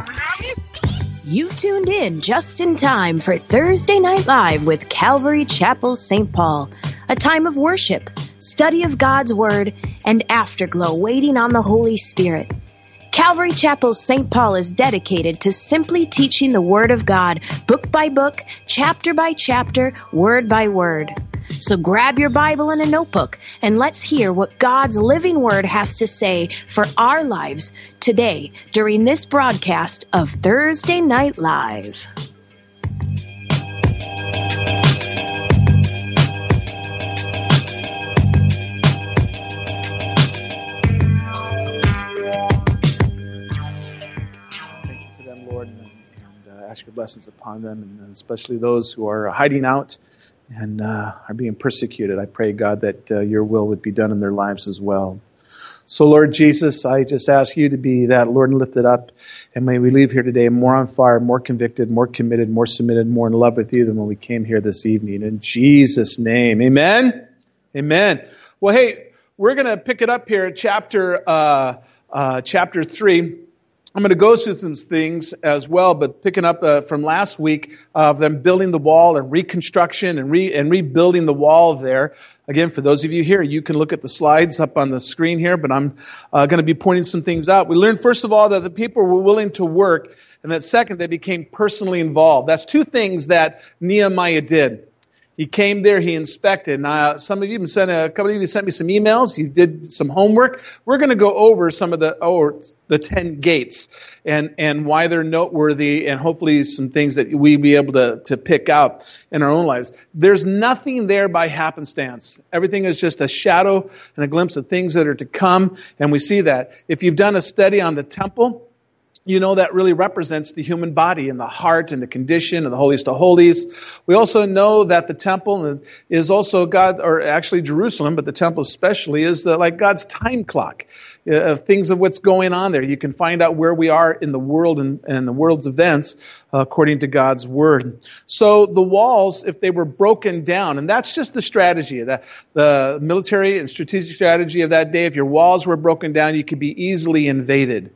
You tuned in just in time for Thursday Night Live with Calvary Chapel St. Paul, a time of worship, study of God's Word, and afterglow waiting on the Holy Spirit. Calvary Chapel St. Paul is dedicated to simply teaching the Word of God, book by book, chapter by chapter, word by word. So grab your Bible and a notebook, and let's hear what God's living Word has to say for our lives today during this broadcast of Thursday Night Live. Ask your blessings upon them, and especially those who are hiding out and are being persecuted. I pray, God, that your will would be done in their lives as well. So, Lord Jesus, I just ask you to be that, Lord, and lifted up. And may we leave here today more on fire, more convicted, more committed, more submitted, more in love with you than when we came here this evening. In Jesus' name, amen? Amen. Well, hey, we're going to pick it up here at chapter 3. I'm going to go through some things as well, but picking up from last week of them building the wall and reconstruction and rebuilding the wall there. Again, for those of you here, you can look at the slides up on the screen here, but I'm going to be pointing some things out. We learned, first of all, that the people were willing to work, and that second, they became personally involved. That's two things that Nehemiah did. He came there, he inspected. Now, some of you a couple of you sent me some emails. You did some homework. We're going to go over some of the 10 gates and why they're noteworthy, and hopefully some things that we be able to pick out in our own lives. There's nothing there by happenstance. Everything is just a shadow and a glimpse of things that are to come, and we see that. If you've done a study on the temple, you know that really represents the human body and the heart and the condition and the holiest of holies. We also know that the temple is also God, or actually Jerusalem, but the temple especially is like God's time clock of things of what's going on there. You can find out where we are in the world and the world's events according to God's word. So the walls, if they were broken down, and that's just the strategy, the military and strategic strategy of that day, if your walls were broken down, you could be easily invaded.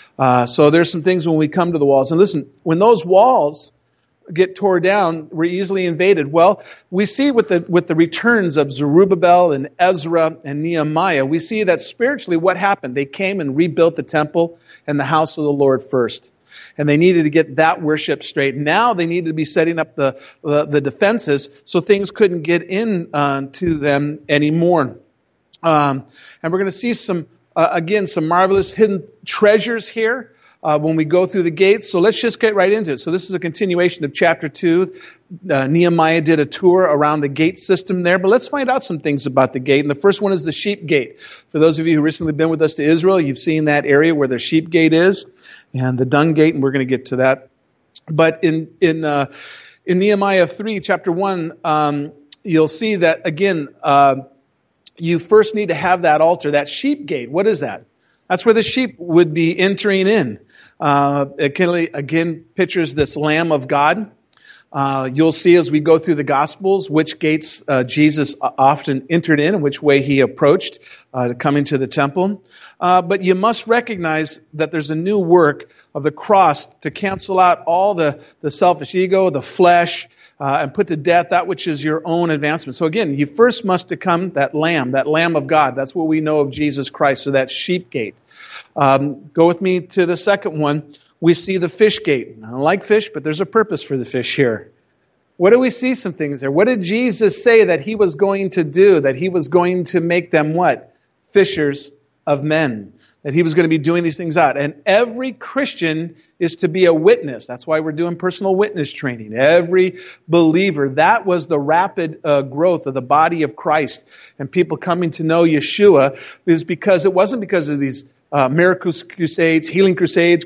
So there's some things when we come to the walls. And listen, when those walls get tore down, we're easily invaded. Well, we see with the returns of Zerubbabel and Ezra and Nehemiah, we see that spiritually what happened. They came and rebuilt the temple and the house of the Lord first. And they needed to get that worship straight. Now they needed to be setting up the defenses so things couldn't get in to them anymore. And we're going to see some marvelous hidden treasures here when we go through the gates. So let's just get right into it. So this is a continuation of chapter 2. Nehemiah did a tour around the gate system there. But let's find out some things about the gate. And the first one is the sheep gate. For those of you who recently been with us to Israel, you've seen that area where the sheep gate is. And the dung gate, and we're going to get to that. But in Nehemiah 3, chapter 1, you'll see that, again, you first need to have that altar, that sheep gate. What is that? That's where the sheep would be entering in. It again pictures this Lamb of God. You'll see as we go through the Gospels which gates Jesus often entered in and which way he approached to come into the temple. But you must recognize that there's a new work of the cross to cancel out all the selfish ego, the flesh, and put to death that which is your own advancement. So again, you first must become that Lamb of God. That's what we know of Jesus Christ, so that sheep gate. Go with me to the second one. We see the fish gate. I don't like fish, but there's a purpose for the fish here. What do we see some things there? What did Jesus say that he was going to do? That he was going to make them what? Fishers of men. That he was going to be doing these things out. And every Christian is to be a witness. That's why we're doing personal witness training. Every believer. That was the rapid growth of the body of Christ. And people coming to know Yeshua is because it wasn't because of these miracle crusades, healing crusades.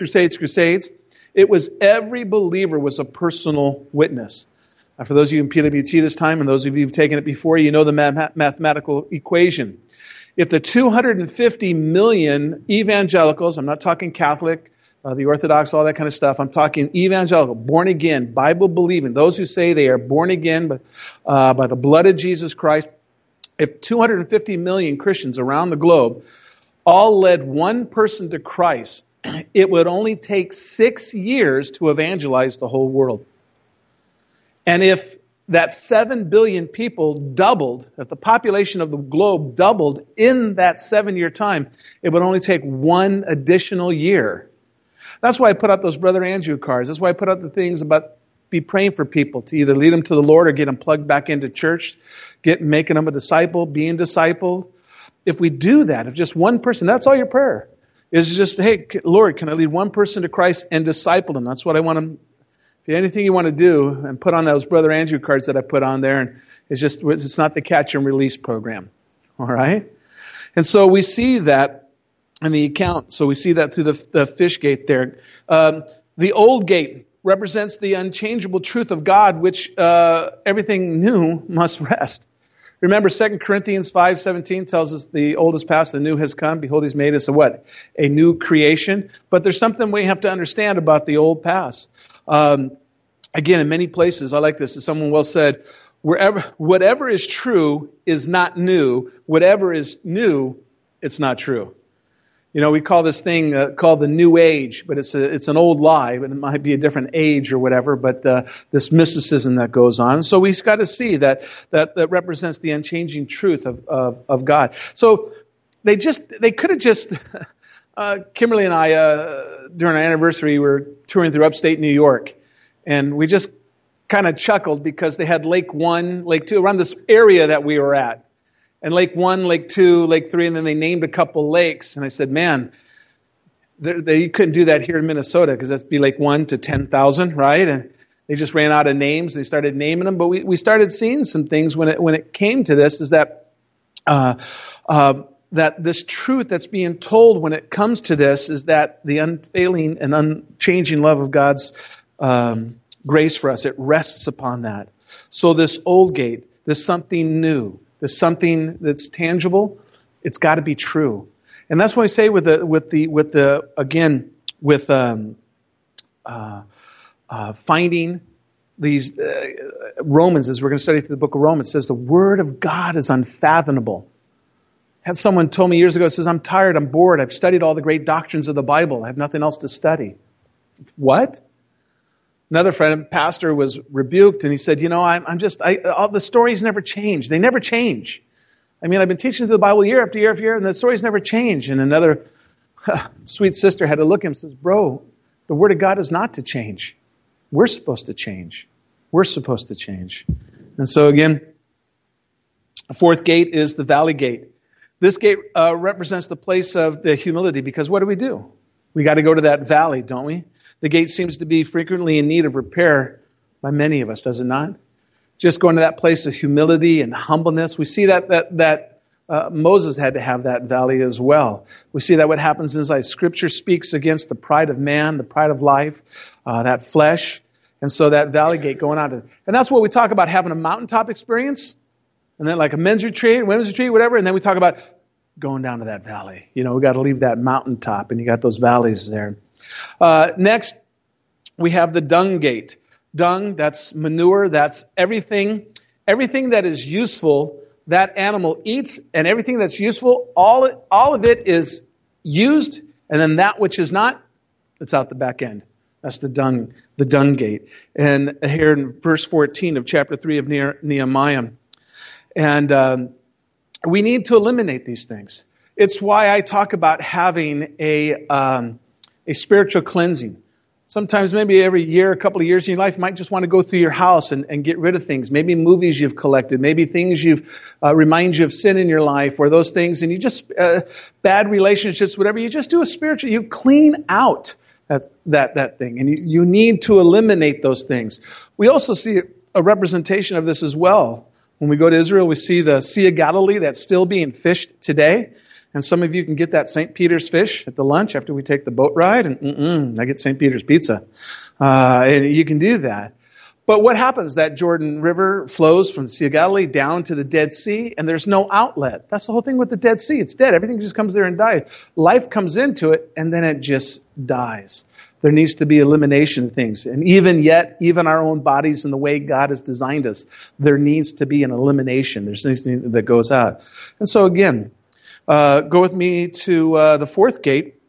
It was every believer was a personal witness. Now, for those of you in PWT this time and those of you who've taken it before, you know the mathematical equation. If the 250 million evangelicals, I'm not talking Catholic, the Orthodox, all that kind of stuff, I'm talking evangelical, born again, Bible believing, those who say they are born again by the blood of Jesus Christ, if 250 million Christians around the globe all led one person to Christ, it would only take 6 years to evangelize the whole world. And if that 7 billion people doubled, if the population of the globe doubled in that 7-year time, it would only take 1 additional year. That's why I put out those Brother Andrew cards. That's why I put out the things about be praying for people to either lead them to the Lord or get them plugged back into church, making them a disciple, being discipled. If we do that, if just one person, that's all your prayer is just, hey, Lord, can I lead one person to Christ and disciple them? That's what I want them. If anything you want to do, and put on those Brother Andrew cards that I put on there, and it's not the catch and release program. All right? And so we see that in the account. So we see that through the fish gate there. The old gate represents the unchangeable truth of God, which everything new must rest. Remember, 2 Corinthians 5:17 tells us the old is past, the new has come. Behold, he's made us a what? A new creation. But there's something we have to understand about the old past. Again, in many places, I like this. As someone well said, whatever is true is not new. Whatever is new, it's not true. You know, we call this thing called the New Age, but it's an old lie, but it might be a different age or whatever. But this mysticism that goes on, so we've got to see that represents the unchanging truth of God. So they could have just Kimberly and I during our anniversary we were touring through upstate New York, and we just kind of chuckled because they had Lake 1, Lake 2 around this area that we were at. And Lake 1, Lake 2, Lake 3, and then they named a couple lakes. And I said, man, you couldn't do that here in Minnesota because that'd be Lake 1 to 10,000, right? And they just ran out of names. They started naming them. But we started seeing some things when it came to this, is that that this truth that's being told when it comes to this is that the unfailing and unchanging love of God's grace for us, it rests upon that. So this old gate, this something new, there's something that's tangible. It's got to be true, and that's why I say with finding these Romans, as we're going to study through the book of Romans, it says the Word of God is unfathomable. Had someone told me years ago, says, I'm tired, I'm bored, I've studied all the great doctrines of the Bible, I have nothing else to study. What? Another friend, pastor, was rebuked, and he said, all the stories never change. They never change. I mean, I've been teaching through the Bible year after year after year, and the stories never change. And another sweet sister had to look at him and says, bro, the Word of God is not to change. We're supposed to change. We're supposed to change. And so again, the fourth gate is the valley gate. This gate represents the place of the humility, because what do? We got to go to that valley, don't we? The gate seems to be frequently in need of repair by many of us, does it not? Just going to that place of humility and humbleness. We see that Moses had to have that valley as well. We see that what happens inside Scripture speaks against the pride of man, the pride of life, that flesh. And so that valley gate going out. And that's what we talk about, having a mountaintop experience. And then like a men's retreat, women's retreat, whatever. And then we talk about going down to that valley. You know, we got to leave that mountaintop, and you got those valleys there. Next, we have the dung gate. Dung, that's manure, that's everything that is useful, that animal eats, and everything that's useful, all of it is used, and then that which is not, it's out the back end. That's the dung gate. And here in verse 14 of chapter 3 of Nehemiah. And we need to eliminate these things. It's why I talk about having a spiritual cleansing. Sometimes maybe every year, a couple of years in your life, you might just want to go through your house and get rid of things. Maybe movies you've collected, maybe things remind you of sin in your life, or those things, and you just, bad relationships, whatever, you just do a spiritual, you clean out that thing. And you need to eliminate those things. We also see a representation of this as well. When we go to Israel, we see the Sea of Galilee that's still being fished today. And some of you can get that St. Peter's fish at the lunch after we take the boat ride. And I get St. Peter's pizza. And you can do that. But what happens? That Jordan River flows from the Sea of Galilee down to the Dead Sea, and there's no outlet. That's the whole thing with the Dead Sea. It's dead. Everything just comes there and dies. Life comes into it, and then it just dies. There needs to be elimination of things. And even our own bodies and the way God has designed us, there needs to be an elimination. There's something that goes out. And so again, go with me to the fourth gate.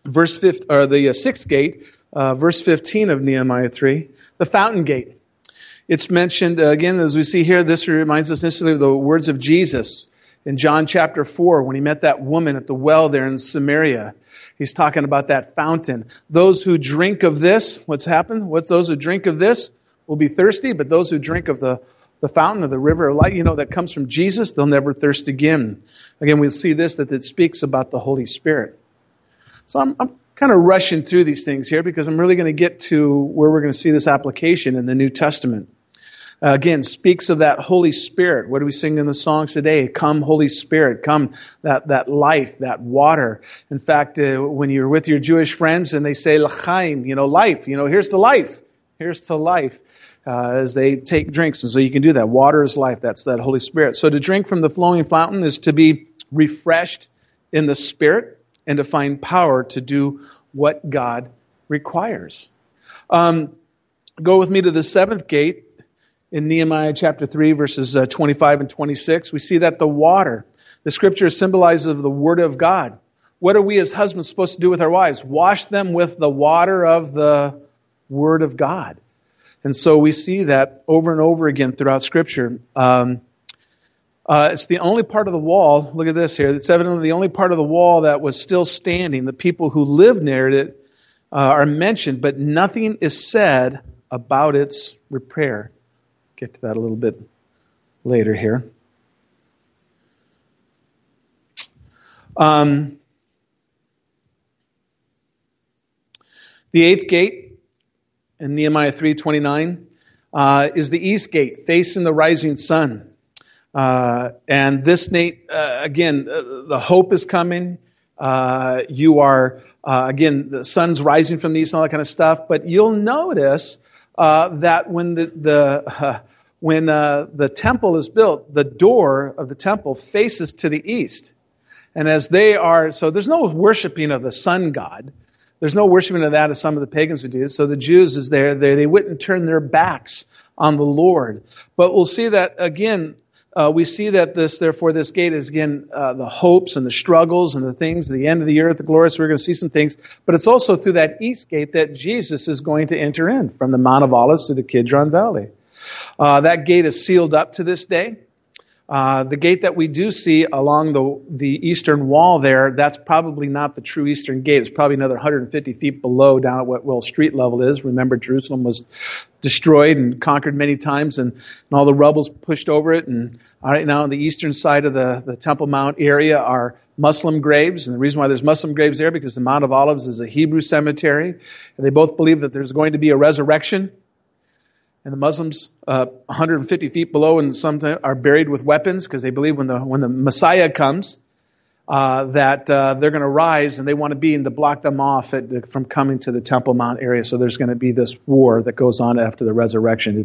the sixth gate, verse 15 of Nehemiah 3, the fountain gate. It's mentioned, again, as we see here, this reminds us instantly of the words of Jesus in John chapter 4, when he met that woman at the well there in Samaria. He's talking about that fountain. Those who drink of this, what's happened? Those who drink of this will be thirsty, but those who drink of the fountain of the river of light, that comes from Jesus, they'll never thirst again. Again, we'll see this, that it speaks about the Holy Spirit. So I'm kind of rushing through these things here because I'm really going to get to where we're going to see this application in the New Testament. Again, speaks of that Holy Spirit. What do we sing in the songs today? Come, Holy Spirit. Come, that life, that water. In fact, when you're with your Jewish friends and they say, l'chaim, life, here's the life. Here's to life. As they take drinks. And so you can do that. Water is life. That's that Holy Spirit. So to drink from the flowing fountain is to be refreshed in the Spirit and to find power to do what God requires. Go with me to the seventh gate in Nehemiah chapter 3, verses 25 and 26. We see that the water, the scripture symbolizes the Word of God. What are we as husbands supposed to do with our wives? Wash them with the water of the Word of God. And so we see that over and over again throughout Scripture. It's the only part of the wall, look at this here, it's evidently the only part of the wall that was still standing. The people who lived near it are mentioned, but nothing is said about its repair. Get to that a little bit later here. The eighth gate in Nehemiah 3:29 is the east gate, facing the rising sun. And this, Nate, again, the hope is coming. You are, again, the sun's rising from the east and all that kind of stuff. But you'll notice that when the temple is built, the door of the temple faces to the east. And as they are, so there's no worshiping of the sun god. There's no worshiping of that as some of the pagans would do. So the Jews, as they wouldn't turn their backs on the Lord. But we'll see that again. We see that this gate is again the hopes and the struggles and the things, the end of the earth, the glorious. We're going to see some things, but it's also through that east gate that Jesus is going to enter in from the Mount of Olives to the Kidron Valley. That gate is sealed up to this day. The gate that we do see along the eastern wall there, that's probably not the true eastern gate. It's probably another 150 feet below, down at what street level is. Remember, Jerusalem was destroyed and conquered many times, and all the rubble's pushed over it. And right now on the eastern side of the Temple Mount area are Muslim graves. And the reason why there's Muslim graves there, because the Mount of Olives is a Hebrew cemetery. And they both believe that there's going to be a resurrection. And the Muslims, 150 feet below, and sometimes are buried with weapons because they believe when the Messiah comes, that they're going to rise, and they want to be in to block them off from coming to the Temple Mount area. So there's going to be this war that goes on after the resurrection.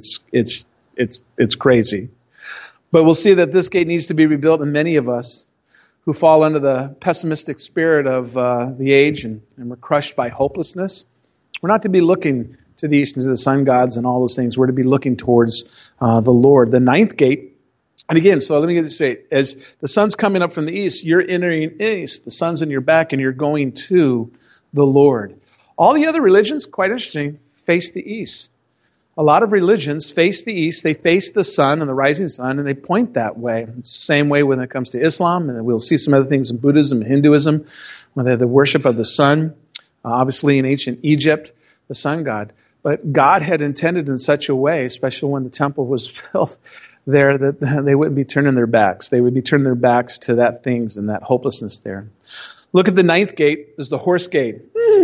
It's crazy, but we'll see that this gate needs to be rebuilt, and many of us who fall under the pessimistic spirit of the age and we're crushed by hopelessness, we're not to be looking to the east and to the sun gods and all those things. We're to be looking towards the Lord. The ninth gate, and again, so let me get this straight. As the sun's coming up from the east, you're entering east. The sun's in your back, and you're going to the Lord. All the other religions, quite interesting, face the east. A lot of religions face the east. They face the sun and the rising sun, and they point that way. It's the same way when it comes to Islam, and we'll see some other things in Buddhism and Hinduism, when they have the worship of the sun. Obviously, in ancient Egypt, the sun god. But God had intended in such a way, especially when the temple was built there, that they wouldn't be turning their backs. They would be turning their backs to that things and that hopelessness there. Look at the ninth gate. This is the horse gate.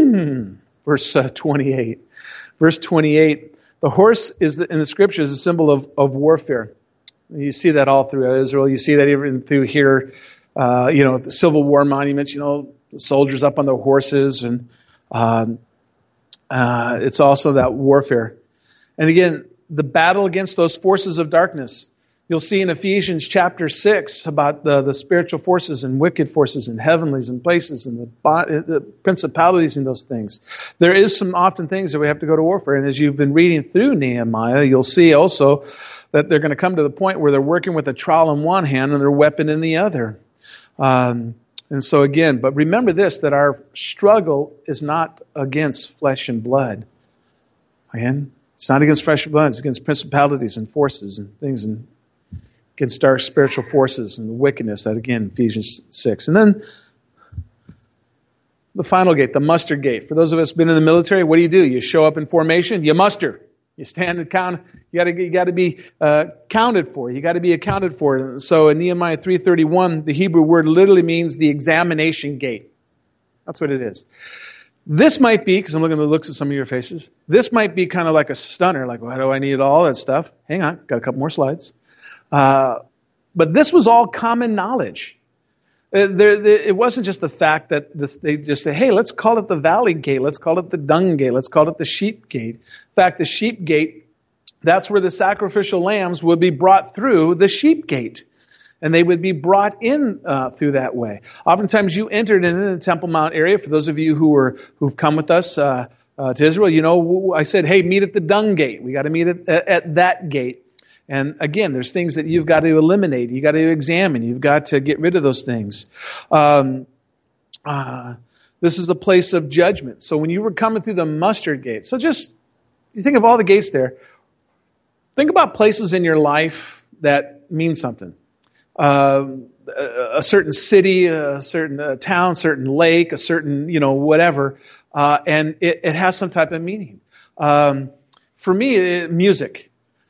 Verse 28. Verse 28. The horse is in the scriptures a symbol of warfare. You see that all through Israel. You see that even through here. The Civil War monuments. The soldiers up on their horses, and it's also that warfare. And again, the battle against those forces of darkness. You'll see in Ephesians chapter 6 about the spiritual forces and wicked forces and heavenlies and places and the principalities and those things. There is some often things that we have to go to war for. And as you've been reading through Nehemiah, you'll see also that they're going to come to the point where they're working with a trowel in one hand and their weapon in the other. And so again, but remember this, that our struggle is not against flesh and blood. Again, it's not against flesh and blood, it's against principalities and forces and things, and against dark spiritual forces and the wickedness, that again, Ephesians 6. And then the final gate, the muster gate. For those of us who've been in the military, what do? You show up in formation, you muster. You stand and count. You got to be counted for. You got to be accounted for. So in Nehemiah 3:31, the Hebrew word literally means the examination gate. That's what it is. This might be, because I'm looking at the looks of some of your faces, this might be kind of like a stunner, like, why do I need all that stuff? Hang on, got a couple more slides. But this was all common knowledge. It wasn't just the fact that they just say, hey, let's call it the valley gate. Let's call it the dung gate. Let's call it the sheep gate. In fact, the sheep gate, that's where the sacrificial lambs would be brought through the sheep gate. And they would be brought in through that way. Oftentimes you entered in the Temple Mount area. For those of you who've come with us to Israel, you know, I said, hey, meet at the dung gate. We got to meet at that gate. And again, there's things that you've got to eliminate. You've got to examine. You've got to get rid of those things. This is a place of judgment. So when you were coming through the mustard gate, so just, you think of all the gates there. Think about places in your life that mean something. A certain city, a certain town, certain lake, a certain, whatever. And it has some type of meaning. For me, music.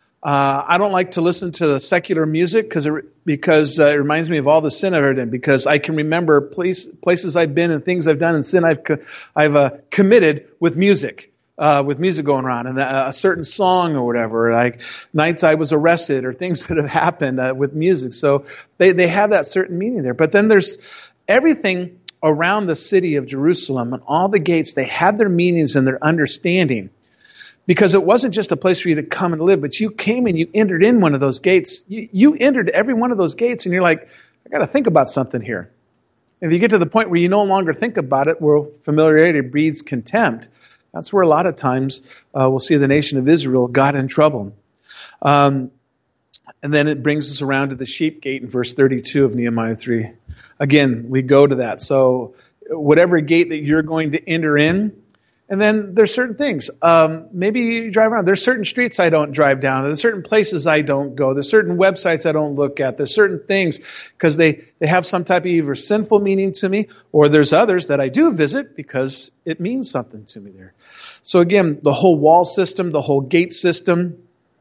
I don't like to listen to the secular music because it reminds me of all the sin I've heard in. Because I can remember places I've been and things I've done and sin I've committed with music going around, and a certain song or whatever, like nights I was arrested or things that have happened with music. So they have that certain meaning there. But then there's everything around the city of Jerusalem and all the gates. They had their meanings and their understanding. Because it wasn't just a place for you to come and live, but you came and you entered in one of those gates. You entered every one of those gates, and you're like, I got to think about something here. And if you get to the point where you no longer think about it, where familiarity breeds contempt, that's where a lot of times we'll see the nation of Israel got in trouble. And then it brings us around to the sheep gate in verse 32 of Nehemiah 3. Again, we go to that. So whatever gate that you're going to enter in, and then there's certain things. Maybe you drive around. There's certain streets I don't drive down. There's certain places I don't go. There's certain websites I don't look at. There's certain things because they have some type of either sinful meaning to me, or there's others that I do visit because it means something to me there. So again, the whole wall system, the whole gate system,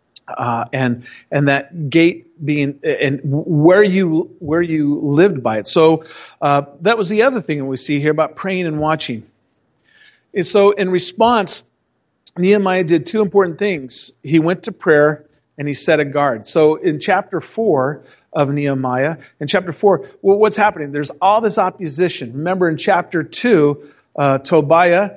and that gate being and where you lived by it. So that was the other thing that we see here about praying and watching. And so in response, Nehemiah did two important things. He went to prayer and he set a guard. So in chapter 4 of Nehemiah, what's happening? There's all this opposition. Remember in chapter 2, Tobiah,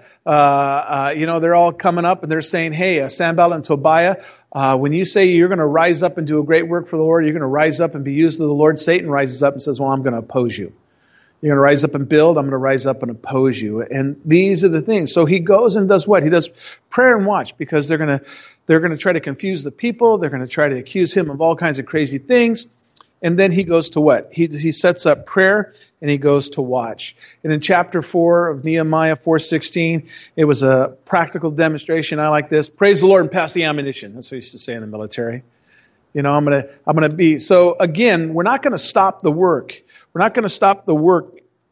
they're all coming up and they're saying, hey, Sanballat and Tobiah, when you say you're going to rise up and do a great work for the Lord, you're going to rise up and be used of the Lord, Satan rises up and says, well, I'm going to oppose you. You're going to rise up and build. I'm going to rise up and oppose you. And these are the things. So he goes and does what? He does prayer and watch because they're going to try to confuse the people. They're going to try to accuse him of all kinds of crazy things. And then he goes to what? He sets up prayer and he goes to watch. And in chapter 4 of Nehemiah 4:16, it was a practical demonstration. I like this. Praise the Lord and pass the ammunition. That's what we used to say in the military. I'm going to be. So again, we're not going to stop the work. We're not going to stop the work.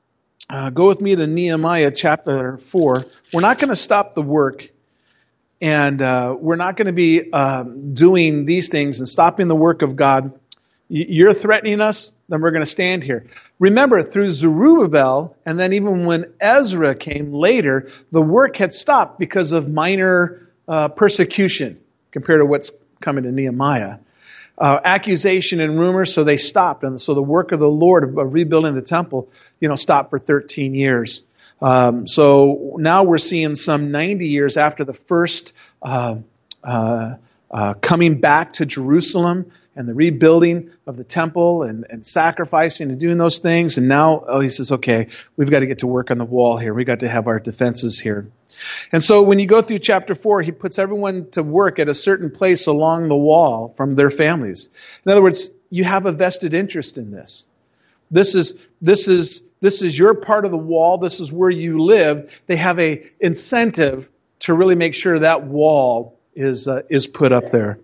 Go with me to Nehemiah chapter 4. We're not going to stop the work, and we're not going to be doing these things and stopping the work of God. You're threatening us, then we're going to stand here. Remember, through Zerubbabel, and then even when Ezra came later, the work had stopped because of minor persecution compared to what's coming to Nehemiah. Accusation and rumors, so they stopped. And so the work of the Lord of rebuilding the temple, stopped for 13 years. So now we're seeing some 90 years after the first coming back to Jerusalem and the rebuilding of the temple and sacrificing and doing those things. And now, he says, okay, we've got to get to work on the wall here. We've got to have our defenses here. And so when you go through chapter 4, he puts everyone to work at a certain place along the wall from their families. In other words, you have a vested interest in this. This is your part of the wall. This is where you live. They have a incentive to really make sure that wall is put up there.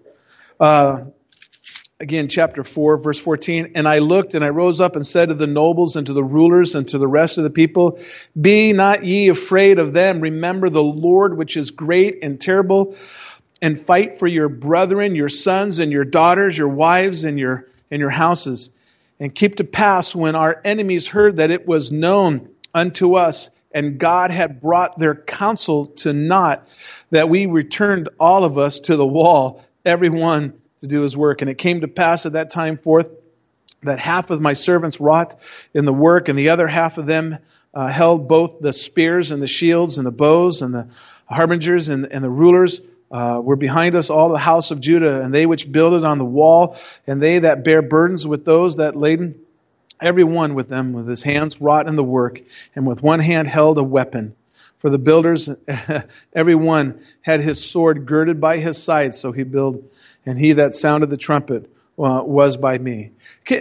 Again, chapter 4, verse 14. And I looked and I rose up and said to the nobles and to the rulers and to the rest of the people, be not ye afraid of them. Remember the Lord, which is great and terrible, and fight for your brethren, your sons and your daughters, your wives and your houses. And keep to pass when our enemies heard that it was known unto us, and God had brought their counsel to naught, that we returned all of us to the wall, every one to do his work. And it came to pass at that time forth that half of my servants wrought in the work, and the other half of them held both the spears and the shields and the bows, and the harbingers and the rulers were behind us, all the house of Judah, and they which builded on the wall, and they that bear burdens with those that laden, every one with them with his hands wrought in the work, and with one hand held a weapon. For the builders, every one had his sword girded by his side, so he built. And he that sounded the trumpet was by me.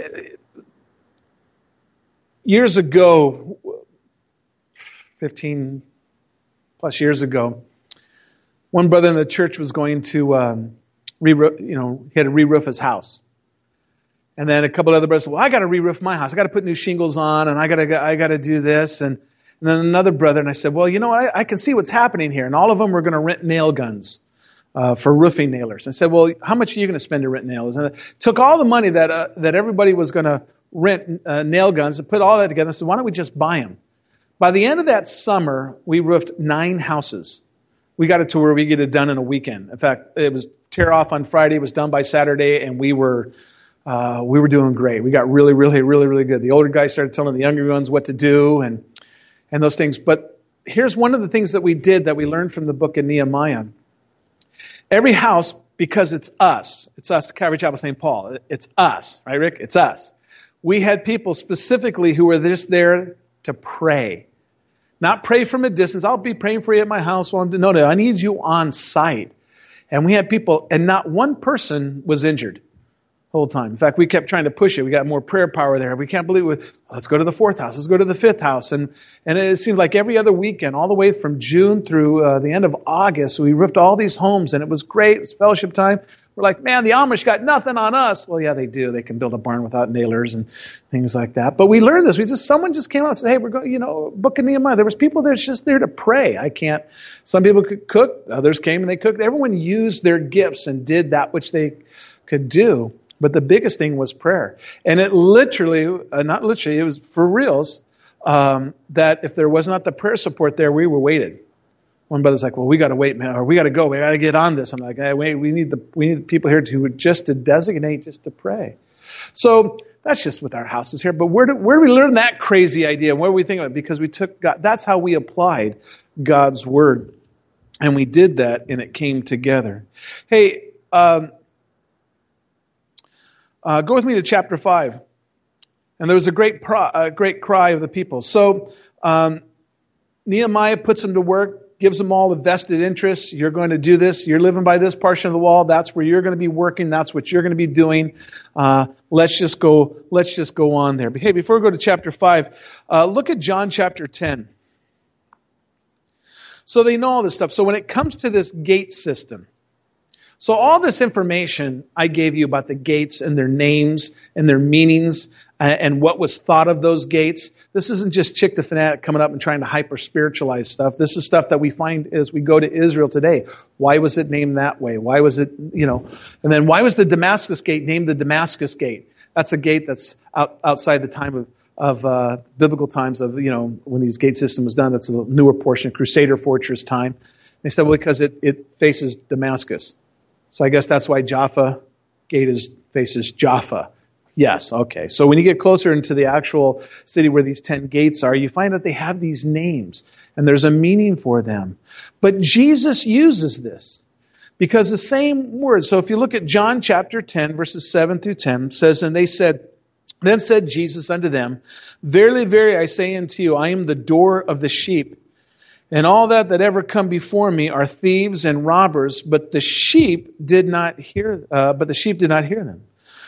Years ago, 15 plus years ago, one brother in the church was going to he had to re-roof his house. And then a couple other brothers said, well, I got to re-roof my house. I got to put new shingles on, and I got to do this. And then another brother, and I said, well, I can see what's happening here. And all of them were going to rent nail guns for roofing nailers. I said, well, how much are you going to spend to rent nails? And I took all the money that everybody was going to rent nail guns and put all that together. I said, why don't we just buy them? By the end of that summer, we roofed 9 houses. We got it to where we get it done in a weekend. In fact, it was tear off on Friday, it was done by Saturday, and we were doing great. We got really, really, really, really good. The older guys started telling the younger ones what to do and those things. But here's one of the things that we did that we learned from the book of Nehemiah. Every house, because it's us, Calvary Chapel St. Paul, it's us, right, Rick? It's us. We had people specifically who were just there to pray. Not pray from a distance. I'll be praying for you at my house. No, I need you on site. And we had people, and not one person was injured the whole time. In fact, we kept trying to push it. We got more prayer power there. We can't believe it. Let's go to the 4th house. Let's go to the 5th house. And it seemed like every other weekend, all the way from June through the end of August, we roofed all these homes, and it was great. It was fellowship time. We're like, man, the Amish got nothing on us. Well, yeah, they do. They can build a barn without nailers and things like that. But we learned this. Someone just came out and said, hey, we're going, book of Nehemiah. There was people there just there to pray. Some people could cook. Others came and they cooked. Everyone used their gifts and did that which they could do. But the biggest thing was prayer. And it literally, it was for reals, that if there was not the prayer support there, we were weighted. One brother's like, well, we got to wait, man, or we got to go. We got to get on this. I'm like, hey, wait, we need people here to designate, just to pray. So that's just with our houses here. But where do we learn that crazy idea? Where do we think of it? Because we took God, that's how we applied God's word. And we did that, and it came together. Hey, go with me to chapter 5. And there was a great cry of the people. So Nehemiah puts them to work, gives them all the vested interests. You're going to do this. You're living by this portion of the wall. That's where you're going to be working. That's what you're going to be doing. Let's just go on there. But hey, before we go to chapter 5, look at John chapter 10. So they know all this stuff. So when it comes to this gate system, so all this information I gave you about the gates and their names and their meanings and what was thought of those gates, this isn't just Chick the Fanatic coming up and trying to hyper-spiritualize stuff. This is stuff that we find as we go to Israel today. Why was it named that way? Why was it, and then why was the Damascus Gate named the Damascus Gate? That's a gate that's outside the time of biblical times of, when these gate system was done. That's a newer portion, Crusader Fortress time. They said, well, because it faces Damascus. So I guess that's why Jaffa Gate faces Jaffa. Yes, okay. So when you get closer into the actual city where these 10 gates are, you find that they have these names, and there's a meaning for them. But Jesus uses this because the same word. So if you look at John chapter 10, verses 7 through 10, says, and then said Jesus unto them, verily, verily, I say unto you, I am the door of the sheep. And all that ever come before me are thieves and robbers, but the sheep did not hear them.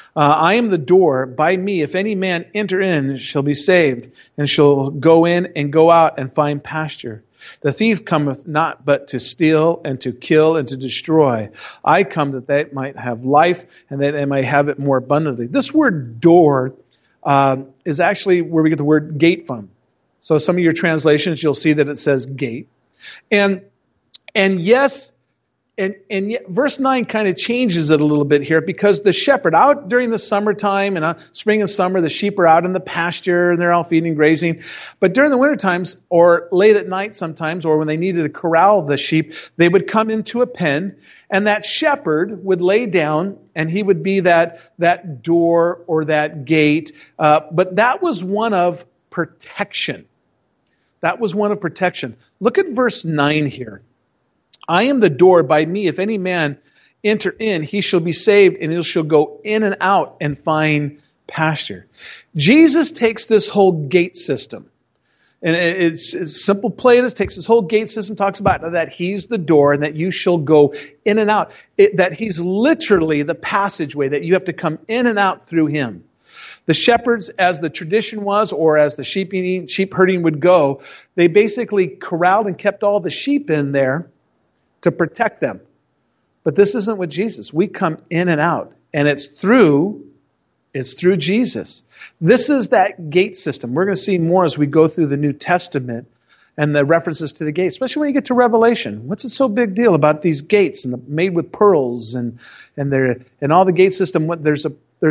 I am the door. By me, if any man enter in, shall be saved, and shall go in and go out and find pasture. The thief cometh not but to steal and to kill and to destroy. I come that they might have life and that they might have it more abundantly. This word door is actually where we get the word gate from. So some of your translations, you'll see that it says gate. And yes, and yet verse 9 kind of changes it a little bit here, because the shepherd out during the summertime and spring and summer, the sheep are out in the pasture and they're all feeding and grazing. But during the winter times, or late at night sometimes, or when they needed to corral the sheep, they would come into a pen, and that shepherd would lay down, and he would be that door or that gate. But that was one of protection. That was one of protection. Look at verse 9 here. I am the door. By me, if any man enter in, he shall be saved, and he shall go in and out and find pasture. Jesus takes this whole gate system. And it's simple play. This takes this whole gate system, talks about that he's the door and that you shall go in and out. That he's literally the passageway, that you have to come in and out through him. The shepherds, as the tradition was, or as the sheep herding would go, they basically corralled and kept all the sheep in there to protect them. But this isn't with Jesus. We come in and out, and it's through Jesus. This is that gate system. We're going to see more as we go through the New Testament and the references to the gate, especially when you get to Revelation. What's it so big deal about these gates and made with pearls and all the gate system? There's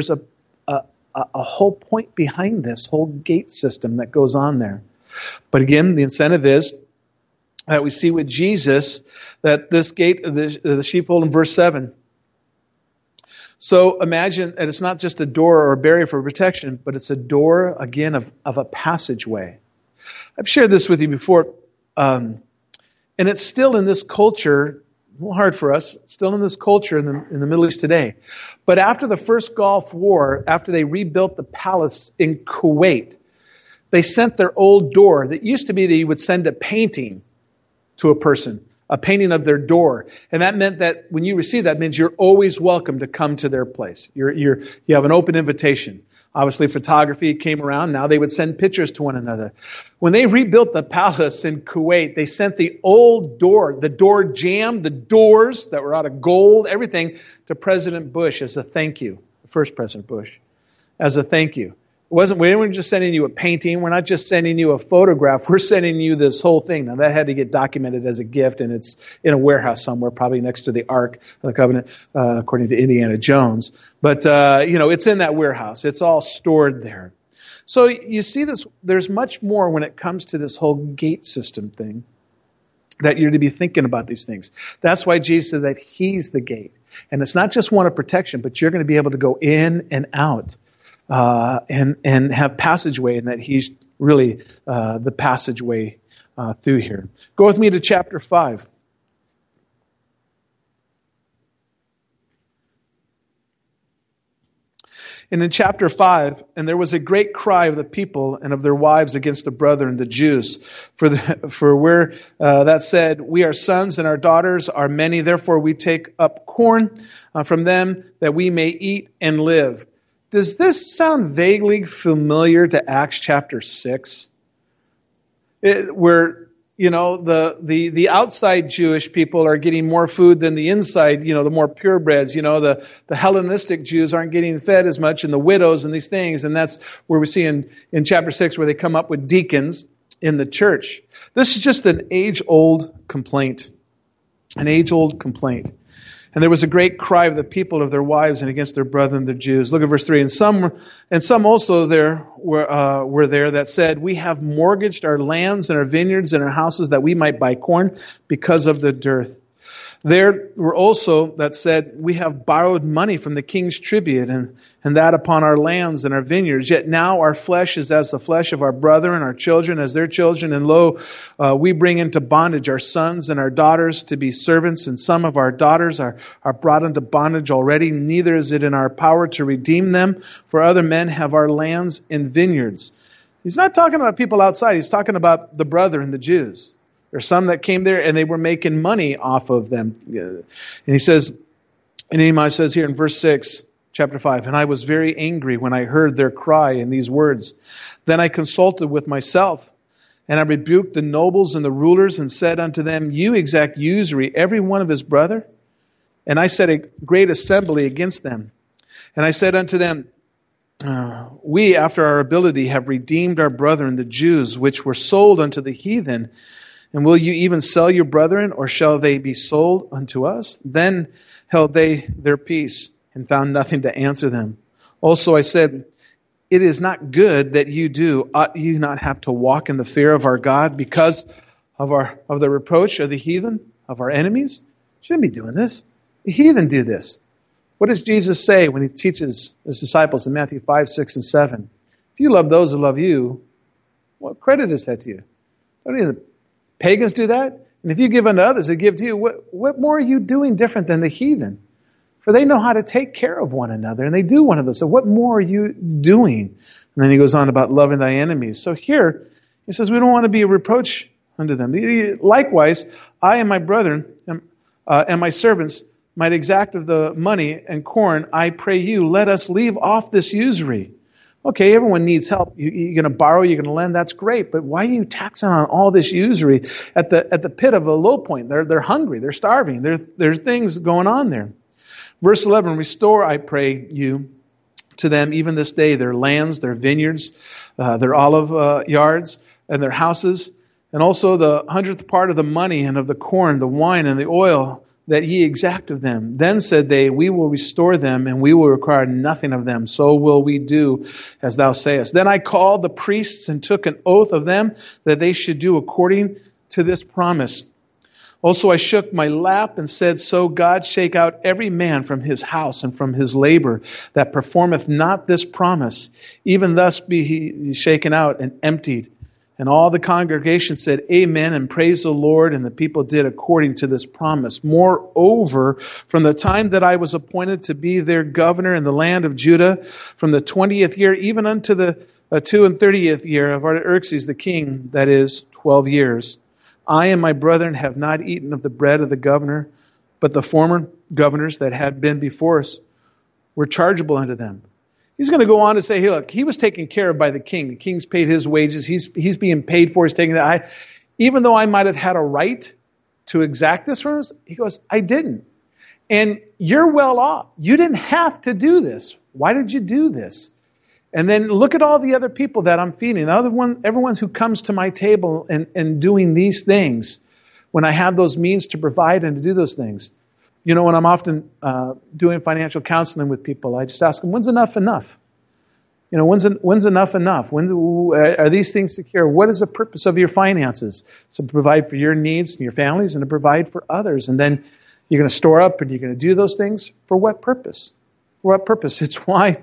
a whole point behind this whole gate system that goes on there. But again, the incentive is that we see with Jesus that this gate, the sheepfold in verse 7. So imagine that it's not just a door or a barrier for protection, but it's a door, again, of a passageway. I've shared this with you before, and it's still in this culture, a little hard for us, still in this culture in the Middle East today. But after the first Gulf War, after they rebuilt the palace in Kuwait, they sent their old door. That used to be that you would send a painting to a person, a painting of their door. And that meant that when you receive that, means you're always welcome to come to their place. You have an open invitation. Obviously, photography came around. Now they would send pictures to one another. When they rebuilt the palace in Kuwait, they sent the old door, the door jamb, the doors that were out of gold, everything, to President Bush as a thank you. The first President Bush, as a thank you. We weren't just sending you a painting. We're not just sending you a photograph. We're sending you this whole thing. Now, that had to get documented as a gift, and it's in a warehouse somewhere, probably next to the Ark of the Covenant, according to Indiana Jones. But, it's in that warehouse. It's all stored there. So you see this, there's much more when it comes to this whole gate system thing, that you're to be thinking about these things. That's why Jesus said that he's the gate. And it's not just one of protection, but you're going to be able to go in and out. And have passageway, and that he's really the passageway through here. Go with me to chapter 5. And in chapter 5, and there was a great cry of the people and of their wives against the brethren, the Jews. For where that said, we are sons and our daughters are many, therefore we take up corn from them that we may eat and live. Does this sound vaguely familiar to Acts chapter 6? Where, the outside Jewish people are getting more food than the inside, the more purebreds. The Hellenistic Jews aren't getting fed as much, and the widows and these things. And that's where we see in chapter 6 where they come up with deacons in the church. This is just an age-old complaint. An age-old complaint. And there was a great cry of the people of their wives and against their brethren, the Jews. Look at verse 3. And some also there were there that said, we have mortgaged our lands and our vineyards and our houses that we might buy corn because of the dearth. There were also that said, we have borrowed money from the king's tribute and that upon our lands and our vineyards. Yet now our flesh is as the flesh of our brethren, our children as their children. And lo, we bring into bondage our sons and our daughters to be servants. And some of our daughters are brought into bondage already. Neither is it in our power to redeem them. For other men have our lands and vineyards. He's not talking about people outside. He's talking about the brethren, the Jews. There's some that came there and they were making money off of them. And he says, and Nehemiah says here in verse 6, Chapter 5, and I was very angry when I heard their cry in these words. Then I consulted with myself, and I rebuked the nobles and the rulers and said unto them, you exact usury, every one of his brother. And I set a great assembly against them. And I said unto them, we, after our ability, have redeemed our brethren, the Jews, which were sold unto the heathen. And will you even sell your brethren, or shall they be sold unto us? Then held they their peace, and found nothing to answer them. Also I said, it is not good that you do. Ought you not have to walk in the fear of our God because of the reproach of the heathen, of our enemies? Shouldn't be doing this. The heathen do this. What does Jesus say when he teaches his disciples in Matthew 5, 6, and 7? If you love those who love you, what credit is that to you? Don't even the pagans do that? And if you give unto others, they give to you. What more are you doing different than the heathen? For they know how to take care of one another, and they do one of those. So what more are you doing? And then he goes on about loving thy enemies. So here, he says, we don't want to be a reproach unto them. Likewise, I and my brethren and my servants might exact of the money and corn. I pray you, let us leave off this usury. Okay, everyone needs help. You're going to borrow, you're going to lend, that's great. But why are you taxing on all this usury at the pit of a low point? They're hungry, they're starving, there's things going on there. Verse 11, restore, I pray you, to them even this day their lands, their vineyards, their olive yards, and their houses, and also the 100th part of the money and of the corn, the wine, and the oil that ye exact of them. Then said they, we will restore them, and we will require nothing of them. So will we do as thou sayest. Then I called the priests and took an oath of them that they should do according to this promise. Also I shook my lap and said, so God shake out every man from his house and from his labor that performeth not this promise. Even thus be he shaken out and emptied. And all the congregation said, amen, and praise the Lord. And the people did according to this promise. Moreover, from the time that I was appointed to be their governor in the land of Judah, from the 20th year, even unto the 32nd year of Artaxerxes the king, that is 12 years, I and my brethren have not eaten of the bread of the governor, but the former governors that had been before us were chargeable unto them. He's going to go on to say, hey, look, he was taken care of by the king. The king's paid his wages. He's being paid for. He's taking that. Even though I might have had a right to exact this from us, he goes, I didn't. And you're well off. You didn't have to do this. Why did you do this? And then look at all the other people that I'm feeding. Everyone who comes to my table and doing these things when I have those means to provide and to do those things. You know, when I'm often doing financial counseling with people, I just ask them, when's enough enough? You know, when's enough enough? Are these things secure? What is the purpose of your finances? So to provide for your needs and your families and to provide for others. And then you're going to store up and you're going to do those things for what purpose? For what purpose? It's why...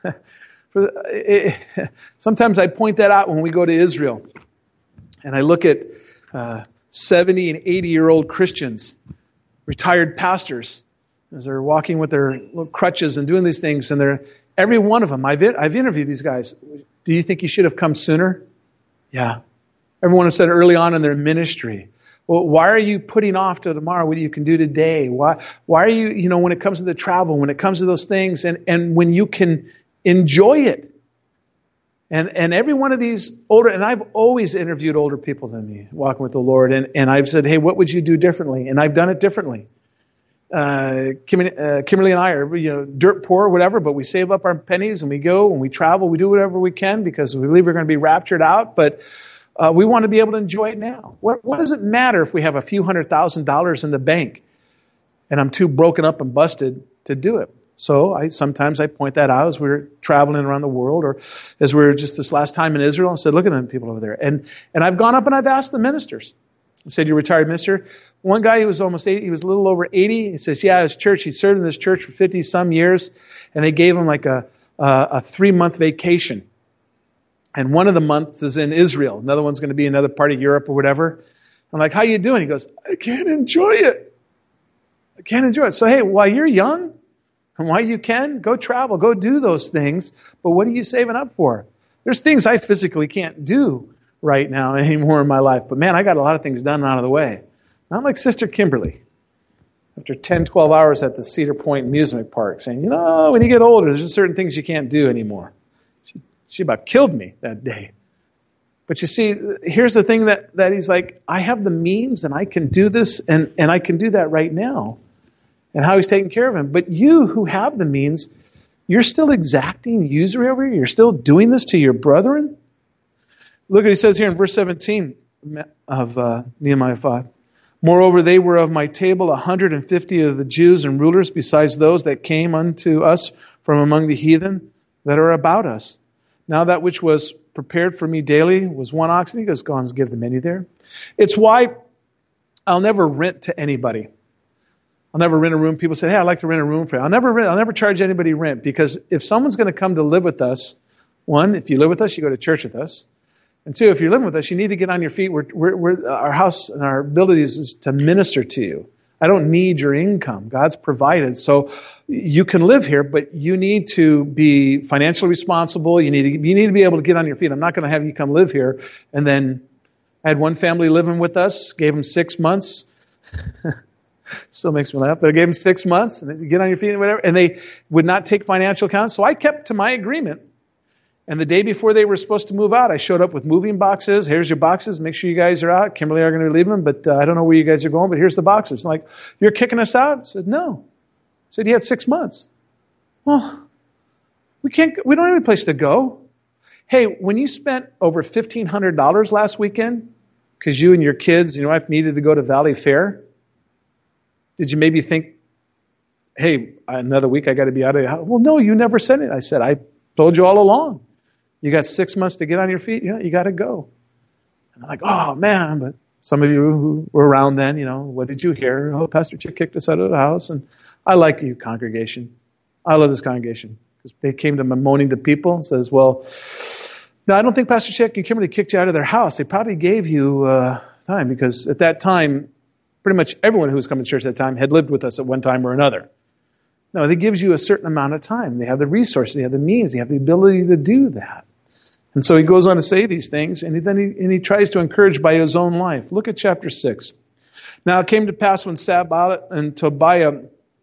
Sometimes I point that out when we go to Israel. And I look at 70 and 80-year-old Christians, retired pastors, as they're walking with their little crutches and doing these things. And every one of them, I've interviewed these guys. Do you think you should have come sooner? Yeah. Everyone has said early on in their ministry. Well, why are you putting off till tomorrow what you can do today? Why are you, when it comes to the travel, when it comes to those things, and when you can enjoy it. And every one of these older, and I've always interviewed older people than me, walking with the Lord, and I've said, hey, what would you do differently? And I've done it differently. Kimberly and I are, dirt poor, whatever, but we save up our pennies and we go and we travel, we do whatever we can because we believe we're going to be raptured out, but we want to be able to enjoy it now. What does it matter if we have a few $100,000 in the bank and I'm too broken up and busted to do it? So sometimes I point that out as we're traveling around the world, or as we were just this last time in Israel, and said, look at them people over there. And I've gone up and I've asked the ministers. I said, you're a retired minister? One guy, he was almost 80, he was a little over 80. He says, yeah, his church, he served in this church for 50 some years, and they gave him like a 3-month vacation. And one of the months is in Israel. Another one's going to be another part of Europe or whatever. I'm like, how you doing? He goes, I can't enjoy it. I can't enjoy it. So hey, while you're young, and while you can, go travel, go do those things. But what are you saving up for? There's things I physically can't do right now anymore in my life. But man, I got a lot of things done and out of the way. Not like Sister Kimberly. after 10, 12 hours at the Cedar Point Amusement Park saying, when you get older, there's just certain things you can't do anymore. She about killed me that day. But you see, here's the thing that he's like, I have the means and I can do this and I can do that right now. And how he's taking care of him. But you who have the means, you're still exacting usury over here? You're still doing this to your brethren? Look what he says here in verse 17 of Nehemiah 5. Moreover, they were of my table 150 of the Jews and rulers, besides those that came unto us from among the heathen that are about us. Now that which was prepared for me daily was one ox. And he goes, go on, give them any there. It's why I'll never rent to anybody. I'll never rent a room. People say, hey, I'd like to rent a room for you. I'll never charge anybody rent, because if someone's going to come to live with us, one, if you live with us, you go to church with us. And two, if you're living with us, you need to get on your feet. Our house and our abilities is to minister to you. I don't need your income. God's provided. So you can live here, but you need to be financially responsible. You need to be able to get on your feet. I'm not going to have you come live here. And then I had one family living with us, gave them 6 months. Still makes me laugh, but I gave them 6 months and then get on your feet and whatever. And they would not take financial accounts. So I kept to my agreement. And the day before they were supposed to move out, I showed up with moving boxes. Here's your boxes. Make sure you guys are out. Kimberly and I are going to leave them, but I don't know where you guys are going, but here's the boxes. I'm like, you're kicking us out? I said, no. I said, you had 6 months. Well, we don't have any place to go. Hey, when you spent over $1,500 last weekend because you and your kids and your wife needed to go to Valley Fair, did you maybe think, hey, another week I got to be out of your house? Well, no, you never said it. I said, I told you all along. You got 6 months to get on your feet. You got to go. And I'm like, oh, man. But some of you who were around then, what did you hear? Oh, Pastor Chick kicked us out of the house. And I like you, congregation. I love this congregation. Because they came to moaning to people and says, well, no, I don't think Pastor Chick and Kimberly kicked you out of their house. They probably gave you time, because at that time, pretty much everyone who was coming to church at that time had lived with us at one time or another. No, it gives you a certain amount of time. They have the resources, they have the means, they have the ability to do that. And so he goes on to say these things, and then he tries to encourage by his own life. Look at chapter 6. Now it came to pass when Sanballat and Tobiah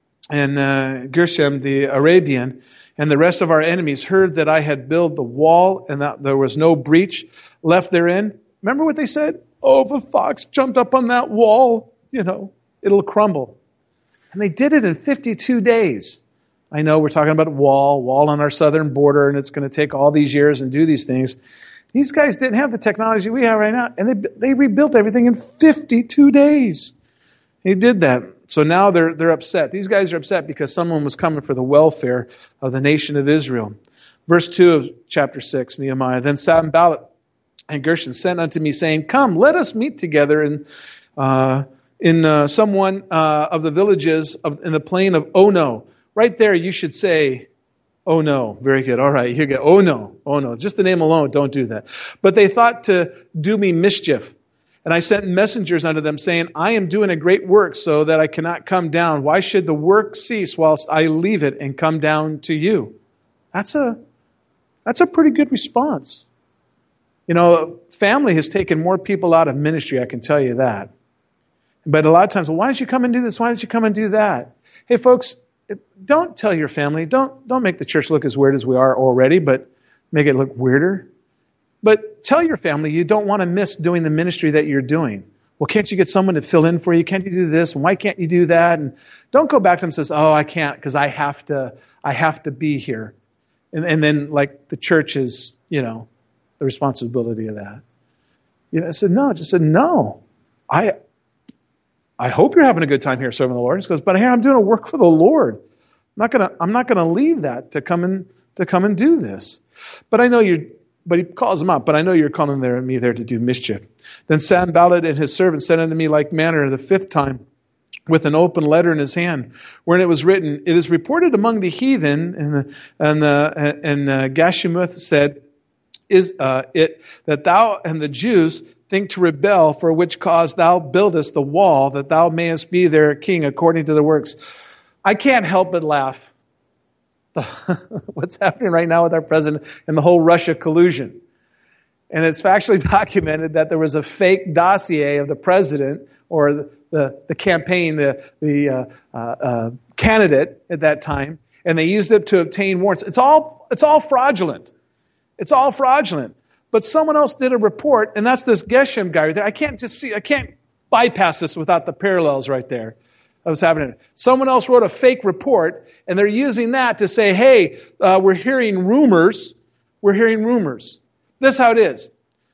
and Geshem the Arabian and the rest of our enemies heard that I had built the wall and that there was no breach left therein. Remember what they said? Oh, if a fox jumped up on that wall, it'll crumble. And they did it in 52 days. I know we're talking about a wall on our southern border, and it's going to take all these years and do these things. These guys didn't have the technology we have right now, and they rebuilt everything in 52 days. He did that. So now they're upset. These guys are upset because someone was coming for the welfare of the nation of Israel. Verse 2 of chapter 6, Nehemiah. Then Sanballat and Geshem sent unto me, saying, come, let us meet together in someone of the villages in the plain of Ono. Right there, you should say, oh no. Very good. All right, here you go. Oh no. Just the name alone, don't do that. But they thought to do me mischief. And I sent messengers unto them, saying, I am doing a great work, so that I cannot come down. Why should the work cease whilst I leave it and come down to you? That's a pretty good response. Family has taken more people out of ministry, I can tell you that. But a lot of times, well, why don't you come and do this? Why don't you come and do that? Hey, folks, don't tell your family. Don't make the church look as weird as we are already, but make it look weirder. But tell your family you don't want to miss doing the ministry that you're doing. Well, can't you get someone to fill in for you? Can't you do this? And why can't you do that? And don't go back to them and say, oh, I can't because I have to be here. And then like the church is, the responsibility of that. I said, no. I hope you're having a good time here serving the Lord. He goes, but here I'm doing a work for the Lord. I'm not gonna leave that to come and do this. But he calls him up, but I know you're coming me there to do mischief. Then Sanballat and his servant sent unto me like manner the 5th time with an open letter in his hand, wherein it was written, it is reported among the heathen, and Gashemuth said, is it that thou and the Jews think to rebel, for which cause thou buildest the wall, that thou mayest be their king according to the works. I can't help but laugh. What's happening right now with our president and the whole Russia collusion. And it's factually documented that there was a fake dossier of the president or the campaign, the candidate at that time, and they used it to obtain warrants. It's all fraudulent. It's all fraudulent. But someone else did a report, and that's this Geshem guy right there. I can't bypass this without the parallels right there of what's happening. Someone else wrote a fake report, and they're using that to say, hey, we're hearing rumors. We're hearing rumors. This is how it is.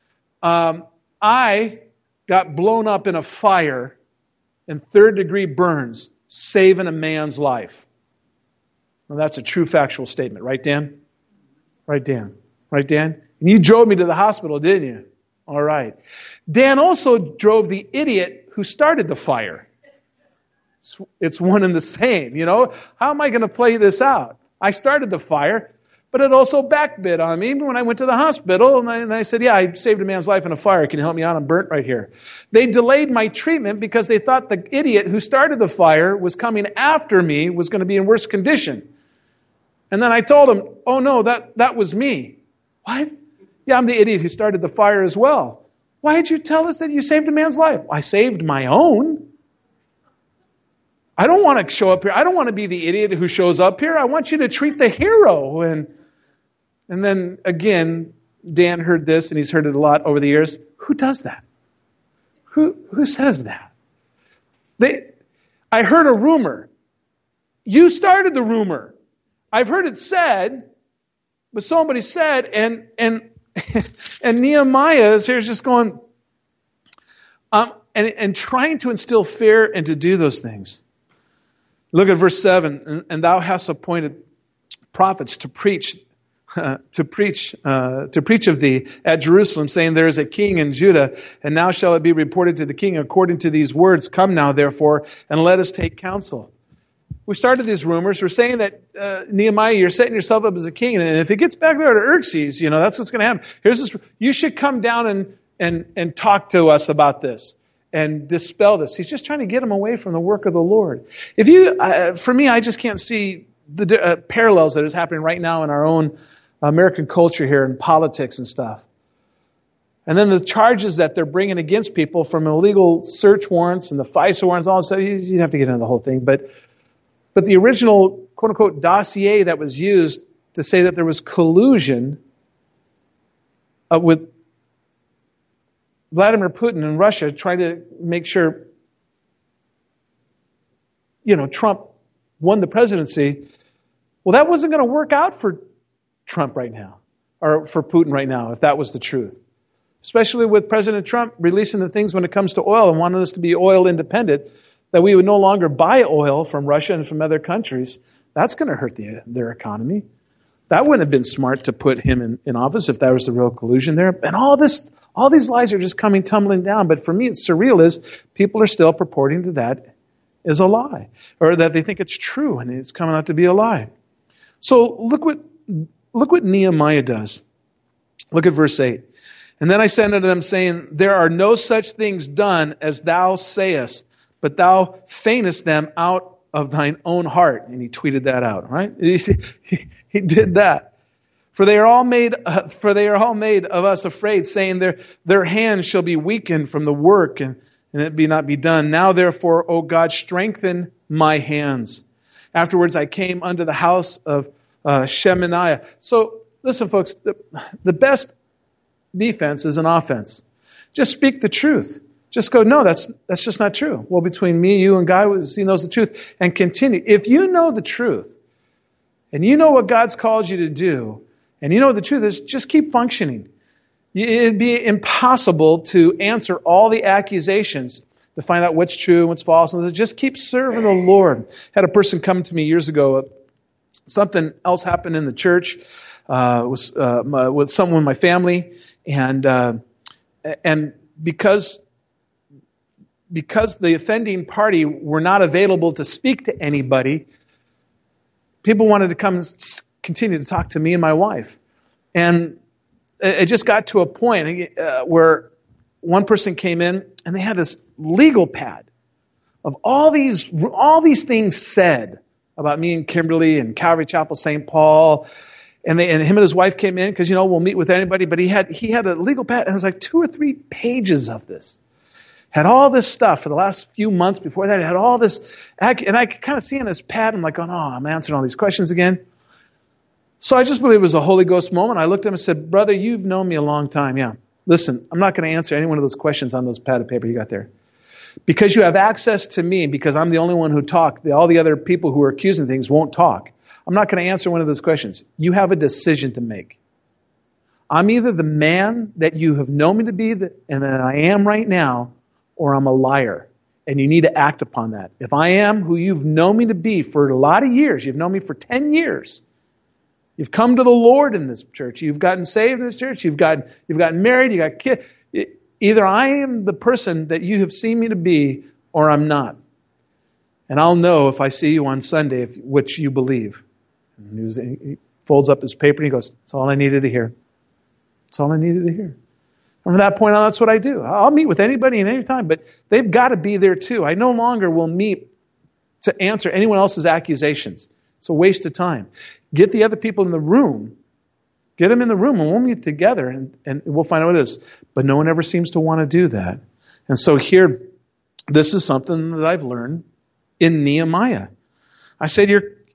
I got blown up in a fire in 3rd-degree burns, saving a man's life. Well, that's a true factual statement, right, Dan? Right, Dan? Right, Dan? And you drove me to the hospital, didn't you? All right. Dan also drove the idiot who started the fire. It's one and the same, you know. How am I going to play this out? I started the fire, but it also backbit on me when I went to the hospital. And I said, yeah, I saved a man's life in a fire. Can you help me out? I'm burnt right here. They delayed my treatment because they thought the idiot who started the fire was coming after me, was going to be in worse condition. And then I told him, oh no, that was me. What? Yeah, I'm the idiot who started the fire as well. Why did you tell us that you saved a man's life? I saved my own. I don't want to show up here. I don't want to be the idiot who shows up here. I want you to treat the hero. And then again, Dan heard this, and he's heard it a lot over the years. Who does that? Who says that? I heard a rumor. You started the rumor. I've heard it said, but somebody said, and Nehemiah is here just going, and trying to instill fear and to do those things. Look at verse 7. And thou hast appointed prophets to preach of thee at Jerusalem, saying, there is a king in Judah, and now shall it be reported to the king according to these words. Come now, therefore, and let us take counsel. We started these rumors. We're saying that, Nehemiah, you're setting yourself up as a king. And if it gets back there to Xerxes, you know, that's what's going to happen. Here's this. You should come down and talk to us about this and dispel this. He's just trying to get him away from the work of the Lord. For me, I just can't see the parallels that is happening right now in our own American culture here and politics and stuff. And then the charges that they're bringing against people from illegal search warrants and the FISA warrants, all that stuff. You'd have to get into the whole thing, but the original, quote unquote, dossier that was used to say that there was collusion with Vladimir Putin and Russia trying to make sure, you know, Trump won the presidency. Well, that wasn't going to work out for Trump right now, or for Putin right now, if that was the truth. Especially with President Trump releasing the things when it comes to oil and wanting us to be oil independent, that we would no longer buy oil from Russia and from other countries. That's going to hurt their economy. That wouldn't have been smart to put him in office if that was the real collusion there. And all these lies are just coming tumbling down. But for me, it's surreal is people are still purporting that that is a lie, or that they think it's true and it's coming out to be a lie. So look what Nehemiah does. Look at verse 8. And then I said unto them, saying, there are no such things done as thou sayest, but thou feignest them out of thine own heart. And he tweeted that out, right? He did that. For they are all made of us afraid, saying their hands shall be weakened from the work, and it be not be done. Now therefore, O God, strengthen my hands. Afterwards I came unto the house of Shemaiah. So listen, folks, the best defense is an offense. Just speak the truth. Just go, no, that's just not true. Well, between me, you, and God, he knows the truth. And continue. If you know the truth, and you know what God's called you to do, and you know what the truth is, just keep functioning. It'd be impossible to answer all the accusations to find out what's true and what's false. And just keep serving the Lord. Had a person come to me years ago. Something else happened in the church with someone in my family, and because the offending party were not available to speak to anybody, people wanted to come and continue to talk to me and my wife. And it just got to a point where one person came in and they had this legal pad of all these things said about me and Kimberly and Calvary Chapel St. Paul. And him and his wife came in because, we'll meet with anybody. But he had a legal pad, and it was like 2 or 3 pages of this. Had all this stuff for the last few months before that. Had all this, and I could kind of see on his pad, I'm like, going, I'm answering all these questions again. So I just believe it was a Holy Ghost moment. I looked at him and said, brother, you've known me a long time. Yeah. Listen, I'm not going to answer any one of those questions on those pad of paper you got there. Because you have access to me, because I'm the only one who talked, all the other people who are accusing things won't talk. I'm not going to answer one of those questions. You have a decision to make. I'm either the man that you have known me to be and that I am right now, or I'm a liar. And you need to act upon that. If I am who you've known me to be for a lot of years, you've known me for 10 years, you've come to the Lord in this church, you've gotten saved in this church, you've gotten married, you got kids. Either I am the person that you have seen me to be, or I'm not. And I'll know if I see you on Sunday, which you believe. And he folds up his paper and he goes, that's all I needed to hear. That's all I needed to hear. And from that point on, that's what I do. I'll meet with anybody and any time, but they've got to be there too. I no longer will meet to answer anyone else's accusations. It's a waste of time. Get the other people in the room. Get them in the room and we'll meet together and we'll find out what it is. But no one ever seems to want to do that. And so here, this is something that I've learned in Nehemiah. I said,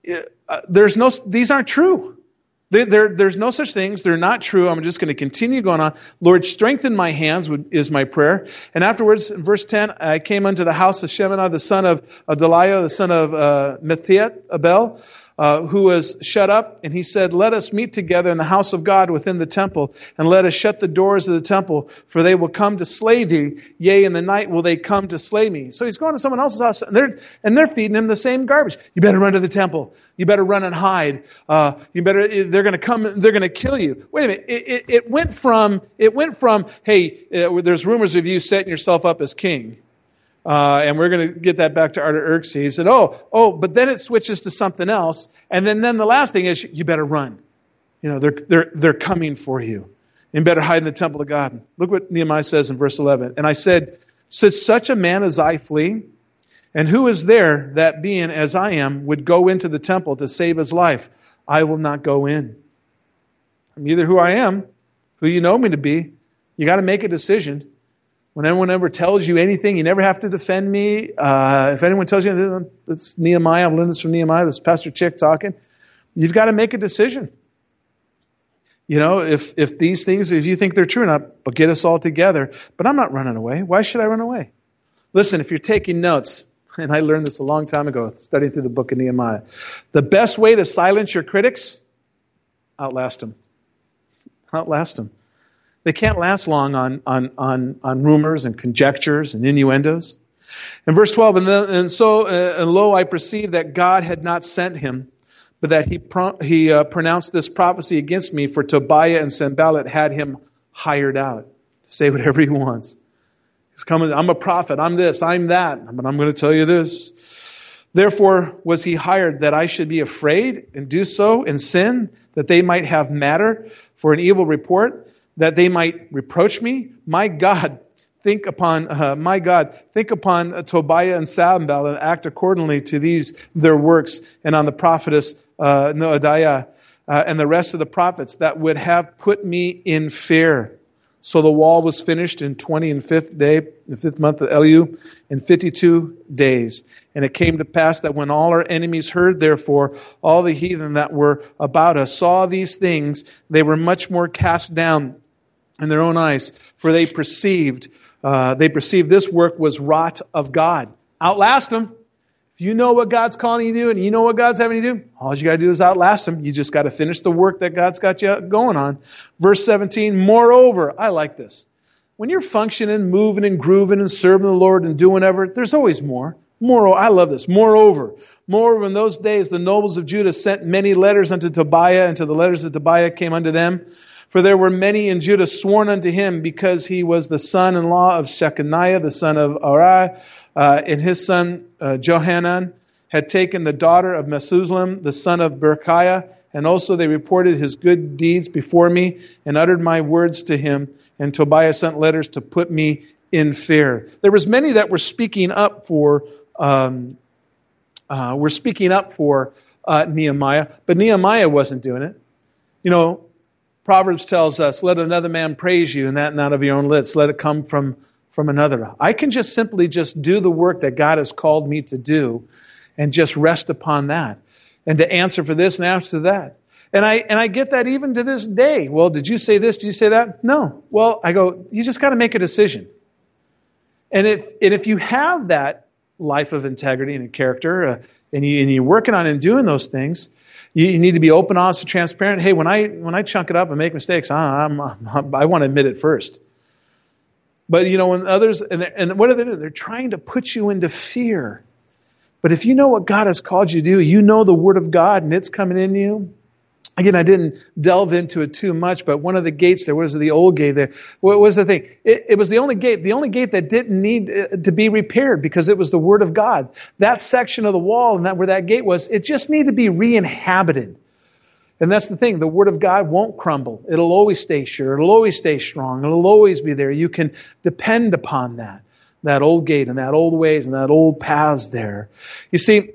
these aren't true. There's no such things. They're not true. I'm just going to continue going on. Lord, strengthen my hands is my prayer. And afterwards, in verse 10, I came unto the house of Shemaiah, the son of Deliah, the son of Methiat, Abel, who was shut up, and he said, let us meet together in the house of God within the temple, and let us shut the doors of the temple, for they will come to slay thee. Yea, in the night will they come to slay me. So he's going to someone else's house, and they're feeding him the same garbage. You better run to the temple. You better run and hide. They're going to come, they're going to kill you. Wait a minute. It went from, hey, there's rumors of you setting yourself up as king. And we're going to get that back to Artaxerxes. And but then it switches to something else. And then the last thing is, you better run. They're coming for you. You better hide in the temple of God. Look what Nehemiah says in verse 11. And I said, such a man as I flee? And who is there that being as I am would go into the temple to save his life? I will not go in. I'm either who I am, who you know me to be. You got to make a decision. When anyone ever tells you anything, you never have to defend me. If anyone tells you, this is Nehemiah, I'm learning this from Nehemiah, this is Pastor Chick talking, you've got to make a decision. If these things, if you think they're true or not, but get us all together. But I'm not running away. Why should I run away? Listen, if you're taking notes, and I learned this a long time ago, studying through the book of Nehemiah, the best way to silence your critics, outlast them. Outlast them. They can't last long on rumors and conjectures and innuendos. In verse 12, and lo, I perceived that God had not sent him, but that he pronounced this prophecy against me, for Tobiah and Sanballat had him hired out to say whatever he wants. He's coming, I'm a prophet, I'm this, I'm that, but I'm going to tell you this. Therefore was he hired that I should be afraid and do so and sin, that they might have matter for an evil report, that they might reproach me. My God, think upon Tobiah and Sanballat and act accordingly to their works, and on the prophetess Noadiah and the rest of the prophets that would have put me in fear. So the wall was finished in 25th day, the 5th month of Elul, in 52 days. And it came to pass that when all our enemies heard, therefore, all the heathen that were about us saw these things, they were much more cast down in their own eyes, for they perceived this work was wrought of God. Outlast them. If you know what God's calling you to do and you know what God's having you do, all you got to do is outlast them. You just got to finish the work that God's got you going on. Verse 17, moreover, I like this. When you're functioning, moving and grooving and serving the Lord and doing whatever, there's always more. Moreover, I love this. Moreover, in those days the nobles of Judah sent many letters unto Tobiah, and to the letters of Tobiah came unto them. For there were many in Judah sworn unto him, because he was the son-in-law of Shechaniah, the son of Ari, and his son Johanan had taken the daughter of Mesulam, the son of Berechiah, and also they reported his good deeds before me, and uttered my words to him. And Tobiah sent letters to put me in fear. There was many that were speaking up for Nehemiah, but Nehemiah wasn't doing it. Proverbs tells us, let another man praise you, and that not of your own lips. Let it come from from another. I can just simply just do the work that God has called me to do and just rest upon that. And to answer for this and answer that. And I get that even to this day. Well, did you say this? Did you say that? No. Well, I go, you just got to make a decision. And if you have that life of integrity and character, and you're working on and doing those things, you need to be open, honest, and transparent. Hey, when I chunk it up and make mistakes, I want to admit it first. But when others, and what are they doing? They're trying to put you into fear. But if you know what God has called you to do, you know the Word of God and it's coming in you. Again, I didn't delve into it too much, but one of the gates there was the old gate there. What was the thing? It was the only gate that didn't need to be repaired because it was the Word of God. That section of the wall and where that gate was, it just needed to be re-inhabited. And that's the thing. The Word of God won't crumble. It'll always stay sure. It'll always stay strong. It'll always be there. You can depend upon that old gate and that old ways and that old paths there. You see,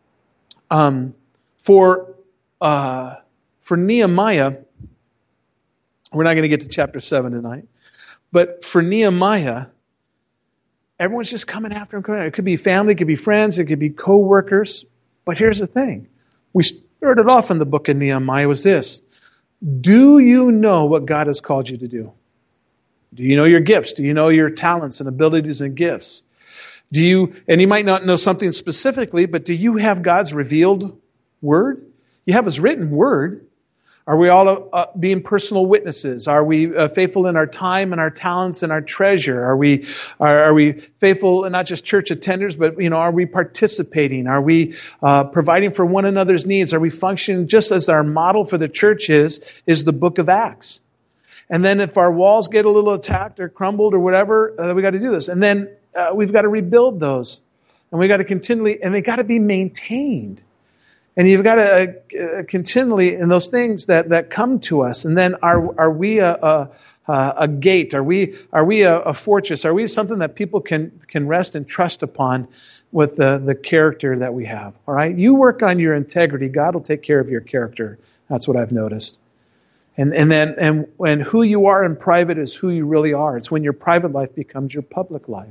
for Nehemiah, we're not going to get to chapter 7 tonight, but for Nehemiah, everyone's just coming after him. It could be family, it could be friends, it could be co-workers. But here's the thing. We started off in the book of Nehemiah was this. Do you know what God has called you to do? Do you know your gifts? Do you know your talents and abilities and gifts? And you might not know something specifically, but do you have God's revealed word? You have His written word. Are we all being personal witnesses? Are we faithful in our time and our talents and our treasure? Are we faithful in not just church attenders, but are we participating? Are we providing for one another's needs? Are we functioning just as our model for the church is the book of Acts? And then if our walls get a little attacked or crumbled or whatever, we got to do this. And then we've got to rebuild those, and we got to continually, and they got to be maintained. And you've got to continually, in those things that come to us. And then are we a gate? Are we a fortress? Are we something that people can rest and trust upon with the character that we have? All right. You work on your integrity. God will take care of your character. That's what I've noticed. And then who you are in private is who you really are. It's when your private life becomes your public life.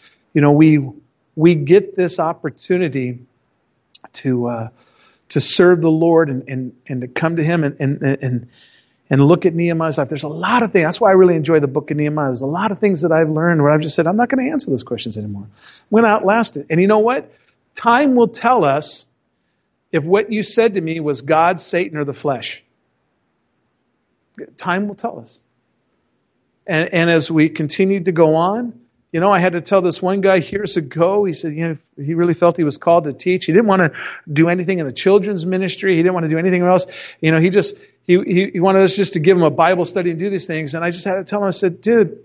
We get this opportunity to serve the Lord and to come to Him and look at Nehemiah's life. There's a lot of things. That's why I really enjoy the book of Nehemiah. There's a lot of things that I've learned where I've just said, I'm not going to answer those questions anymore. I'm going to outlast it. And you know what? Time will tell us if what you said to me was God, Satan, or the flesh. Time will tell us. And as we continued to go on, I had to tell this one guy years ago, he said, he really felt he was called to teach. He didn't want to do anything in the children's ministry. He didn't want to do anything else. He wanted us just to give him a Bible study and do these things. And I just had to tell him, I said, dude,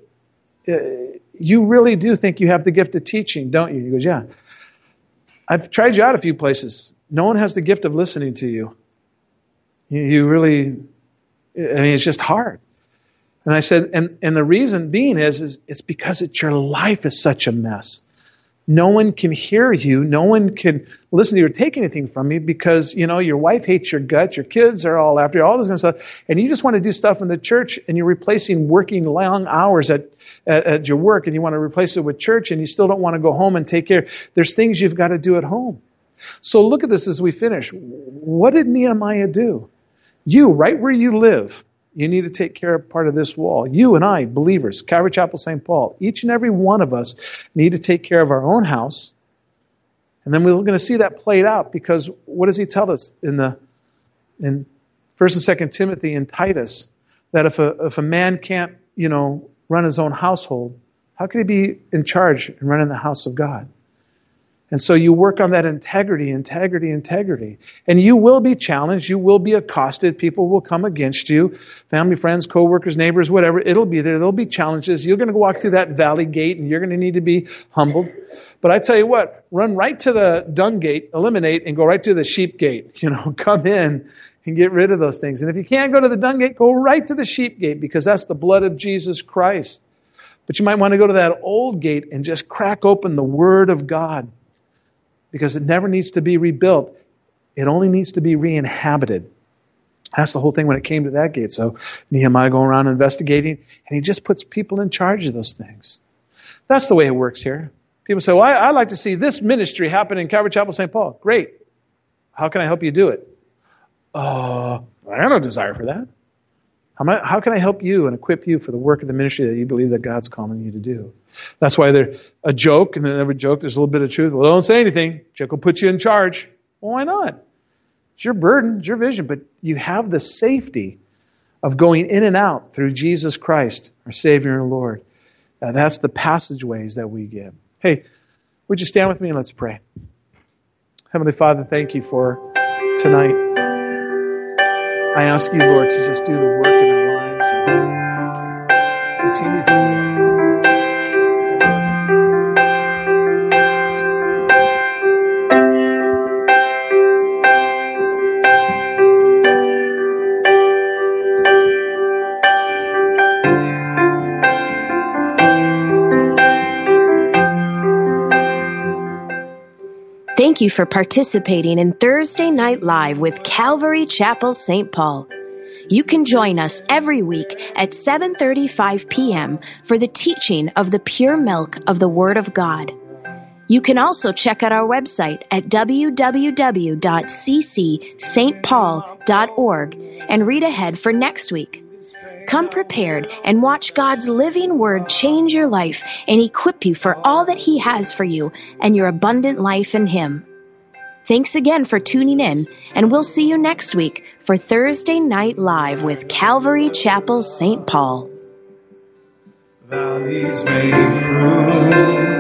you really do think you have the gift of teaching, don't you? He goes, yeah. I've tried you out a few places. No one has the gift of listening to you. You really, it's just hard. And I said, and the reason being is it's because your life is such a mess. No one can hear you. No one can listen to you or take anything from you because, your wife hates your guts. Your kids are all after you, all this kind of stuff. And you just want to do stuff in the church and you're replacing working long hours at your work and you want to replace it with church and you still don't want to go home and take care. There's things you've got to do at home. So look at this as we finish. What did Nehemiah do? You, right where you live, you need to take care of part of this wall. You and I, believers, Calvary Chapel St. Paul, each and every one of us need to take care of our own house. And then we're going to see that played out because what does he tell us in 1 and 2 Timothy and Titus? That if a man can't, run his own household, how can he be in charge and running the house of God? And so you work on that integrity. And you will be challenged. You will be accosted. People will come against you. Family, friends, co-workers, neighbors, whatever. It'll be there. There'll be challenges. You're going to walk through that valley gate and you're going to need to be humbled. But I tell you what, run right to the dung gate, eliminate, and go right to the sheep gate. Come in and get rid of those things. And if you can't go to the dung gate, go right to the sheep gate because that's the blood of Jesus Christ. But you might want to go to that old gate and just crack open the Word of God. Because it never needs to be rebuilt. It only needs to be re-inhabited. That's the whole thing when it came to that gate. So Nehemiah going around investigating, and he just puts people in charge of those things. That's the way it works here. People say, well, I'd like to see this ministry happen in Calvary Chapel, St. Paul. Great. How can I help you do it? I have no desire for that. How can I help you and equip you for the work of the ministry that you believe that God's calling you to do? That's why there's a joke, and in every joke there's a little bit of truth. Well, don't say anything. Chuck will put you in charge. Well, why not? It's your burden, it's your vision, but you have the safety of going in and out through Jesus Christ, our Savior and Lord. That's the passageways that we give. Hey, would you stand with me and let's pray. Heavenly Father, thank you for tonight. I ask you, Lord, to just do the work in our lives and continue to Thank you for participating in Thursday Night Live with Calvary Chapel, St. Paul. You can join us every week at 7:35 p.m. for the teaching of the pure milk of the Word of God. You can also check out our website at www.ccstpaul.org and read ahead for next week. Come prepared and watch God's living Word change your life and equip you for all that He has for you and your abundant life in Him. Thanks again for tuning in, and we'll see you next week for Thursday Night Live with Calvary Chapel, St. Paul. Valleys may be through.